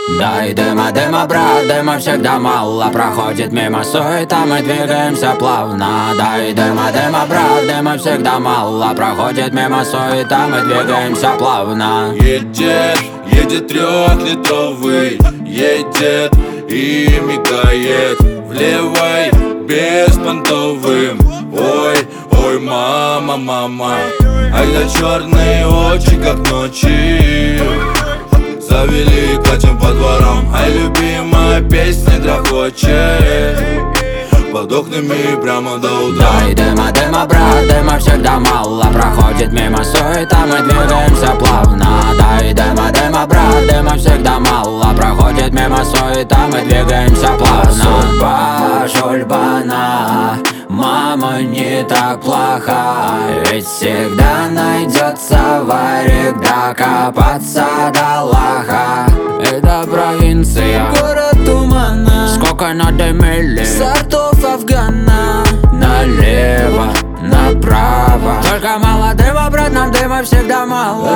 Дай дыма, дыма, брат, дыма всегда мало. Проходит мимо суета, мы двигаемся плавно. Дай дыма, дыма, брат, дыма всегда мало. Проходит мимо суета, мы двигаемся плавно. Едет трехлитровый, едет и мигает в левой беспонтовым. Ой, ой, мама, мама. Ай да черные очи, как ночи. Завели, катим по дворам. Ай, любимая песня грохочет под окнами прямо до утра. Дай дыма, дыма, брат, дыма всегда мало. Проходит мимо суета, мы двигаемся плавно. Дай дыма, дыма, брат, дыма всегда мало. Проходит мимо суета, мы двигаемся плавно. Шульбана, мама не так плоха. Ведь всегда найдется варик докопаться до лоха. Это провинция, город тумана. Сколько надо мили Сортов Афгана. налево, направо. Только мало дыма, брат, нам дыма всегда мало.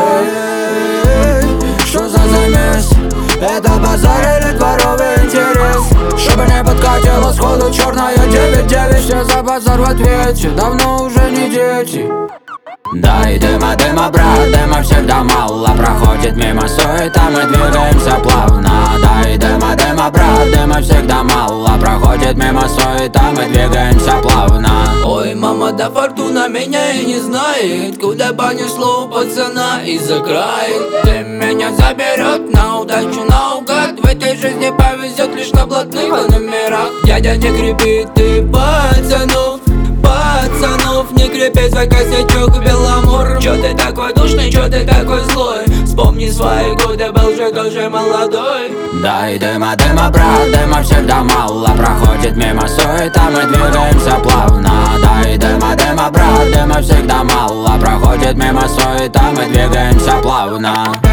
Что за замес? Это базар или дворовый интерес? Чтобы не подкатило сходу черная 9-9. Все за базар в ответе, давно уже не дети. Дай дыма, дыма, брат, дыма всегда мало. Проходит мимо суета, мы двигаемся плавно. Дай дыма, дыма, брат, дыма всегда мало. Проходит мимо суета, мы двигаемся плавно. Ой, мама, да фортуна меня и не знает, куда понесло пацана из-за края. Ты меня заберет на удачу наугад. В этой жизни повезет лишь на блатных номерах. Дядя, не крепи ты пацанов, не крепи свой косячок, Беломор. Чё ты такой душный, чё ты такой злой? Вспомни свои годы, был же тоже молодой. Дай дыма, дыма, брат, дыма всегда мало. Проходит мимо суета, мы двигаемся плавно. Дай дыма, дыма, брат, дыма всегда мало. Проходит мимо суета, мы двигаемся плавно.